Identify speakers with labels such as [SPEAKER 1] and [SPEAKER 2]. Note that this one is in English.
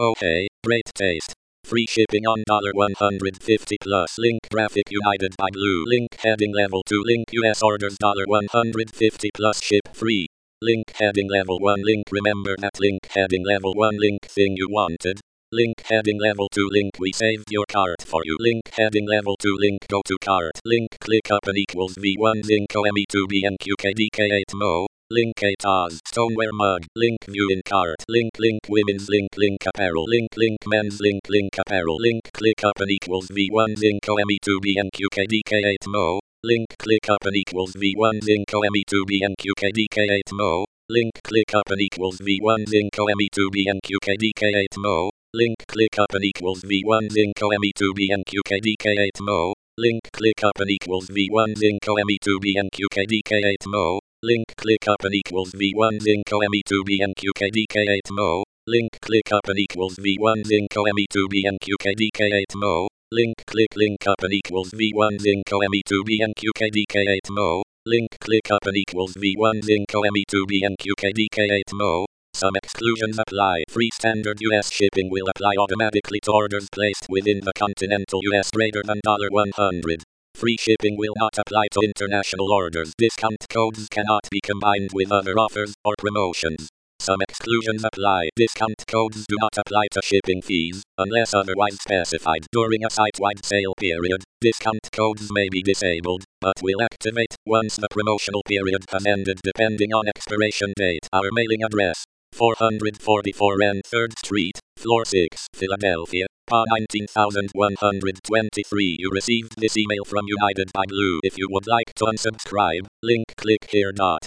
[SPEAKER 1] Okay, great taste. Free shipping on $150 plus. Link graphic United by Blue. Link heading level 2. Link US orders $150 plus ship free. Link heading level 1. Link remember that link heading level 1. Link thing you wanted. Link heading level 2. Link we saved your cart for you. Link heading level 2. Link go to cart. Link click up and equals V1 Zinco ME2BNQKDK8 Mo. Link ATAS stoneware mug. Link view in cart. Link women's link apparel. Link men's link apparel. Link click up and equals V1 Zinco ME2BNQKDK8 Mo. Link click up and equals V1 Zinco ME2BNQKDK8 Mo. Link click up and equals V1 Zinco ME2BNQKDK8 Mo. Link click up and equals V1 Zinco ME2BNQKDK8 Mo. Link click up and equals V1 Zinco ME2BNQKDK8 Mo. Link click up and equals V1 Zinco ME2BNQKDK8 Mo. Link click up and equals V1 Zinco ME2BNQKDK8 Mo. Link up and equals V1 Zinco ME2BNQKDK8 Mo. Link click up and equals V1 Zinco ME2BNQKDK8 Mo. Some exclusions apply. Free standard US shipping will apply automatically to orders placed within the continental US greater than $100. Free shipping will not apply to international orders. Discount codes cannot be combined with other offers or promotions. Some exclusions apply. Discount codes do not apply to shipping fees, unless otherwise specified. During a site-wide sale period, discount codes may be disabled, but will activate once the promotional period has ended depending on expiration date. Our mailing address: 444 N 3rd Street, Floor 6, Philadelphia, PA 19123. You received this email from United by Blue. If you would like to unsubscribe, link click here.